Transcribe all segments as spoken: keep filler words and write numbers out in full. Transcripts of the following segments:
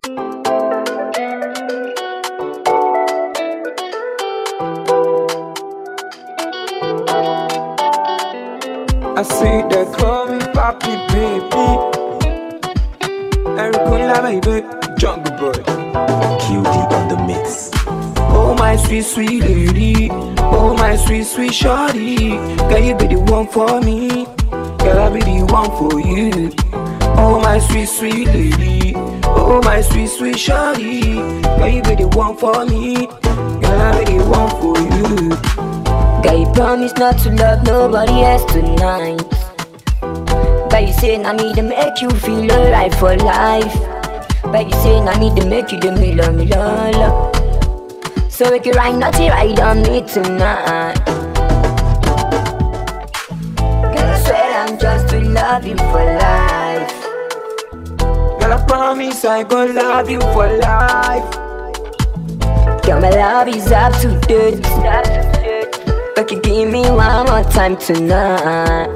I see they call me Papi Baby. Ericola baby, Jungle Boy. Q D on the mix. Oh my sweet sweet lady, oh my sweet sweet shorty, can you be the one for me? Can I be the one for you? Oh my sweet sweet lady, oh my sweet sweet shorty, can you be the one for me? Can I be the one for you? Girl, you promise not to love nobody else tonight. But you say I need to make you feel alright for life. But you say I need to make you the million million love. So we can ride naughty ride on me tonight. Girl, I swear I'm just to love you for life. Girl, I promise I gon' love you for life. Girl, my love is up to date. But you give me one more time tonight.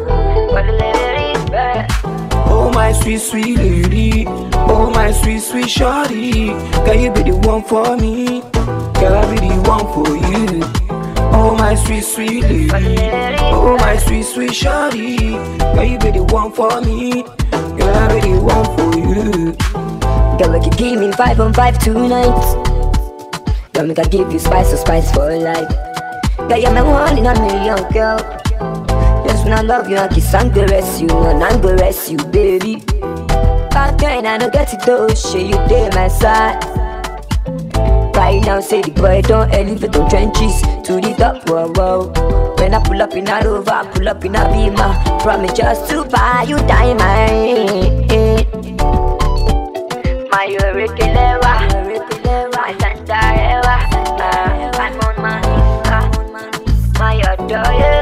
Oh my sweet sweet lady, oh my sweet sweet shorty, can you be the one for me? Can I be the one for you? Oh my sweet sweet lady, oh my sweet sweet shorty, can you be the one for me? Can I be the one for you? Girl, we can give me five on five tonight. Girl, we can give you spice or spice for life. Girl, you're my one in a million, girl. Just when I love you, I kiss and caress you, and I caress you, baby. Back then I don't get it though, shit, you did my side. Right now, say the boy don't elevate on trenches to the top, whoa, whoa. When I pull up in a Rover, I pull up in a Beamer. Promise just to buy you diamond. My Eureka, my Santa Eva, I'm on my Insta, my adore.